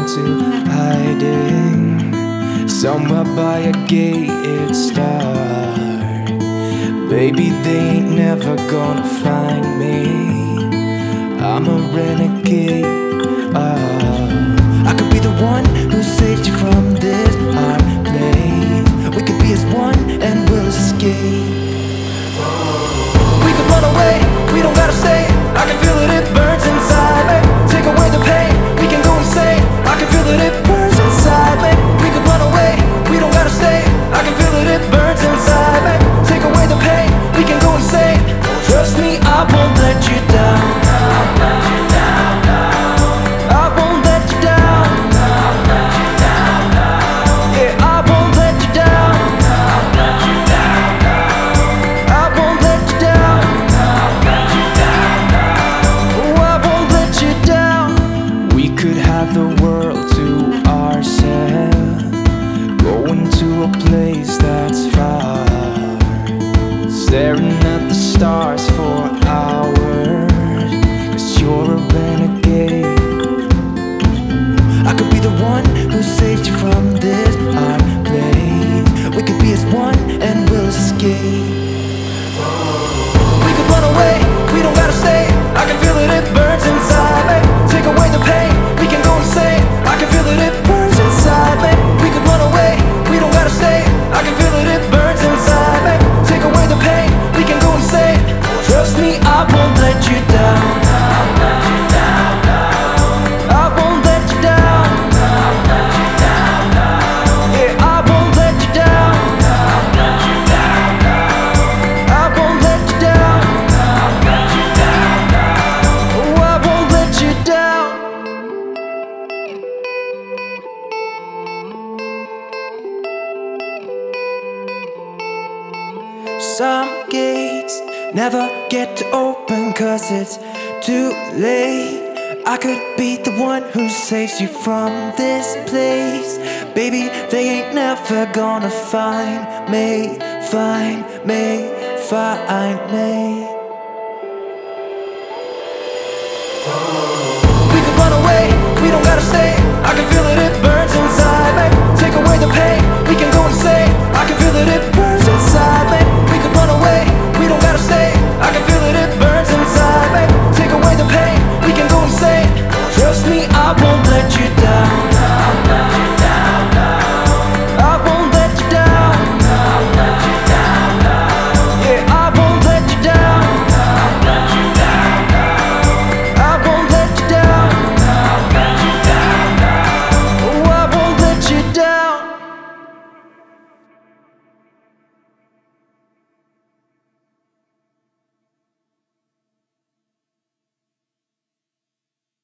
to hiding somewhere by a gated star. Baby, they ain't never gonna find me. I'm a renegade. I could be the one who saved you from this hard place. We could be as one and we'll escape. We could run away, we don't gotta stay. I can feel it, it burns inside me. Take away the pain, we can go insane. I can feel it, it burns inside me. We could run away, we don't gotta stay. I can feel it, it burns inside me. Take away the pain, we can go insane. Trust me, I won't let you down. I won't let you down. Yeah, I won't let you down. I won't let you down. Oh, I won't let you down. We could have the world to ourselves, going to a place that's far, staring at the stars for hours, 'cause you're a renegade. I could be the one who saved you from this hard place. We could be as one and we'll escape. We could run away, we don't gotta stay. I can feel it, it burns inside me. Take away the pain, we can go insane. I can feel it, it burns inside me. We could run away, we don't gotta stay. I can feel it, it burns inside me. Take away the pain, we can go insane. Trust me, I won't let you down. I won't let you down. Yeah, I won't let you down. I won't let you down. Oh, I won't let you down. Some gates never get to open 'cause it's too late. I could be the one who saves you from this place. Baby, they ain't never gonna find me, find me, find me. We could run away, we don't gotta stay. I can feel it, it burns inside me. Take away the pain,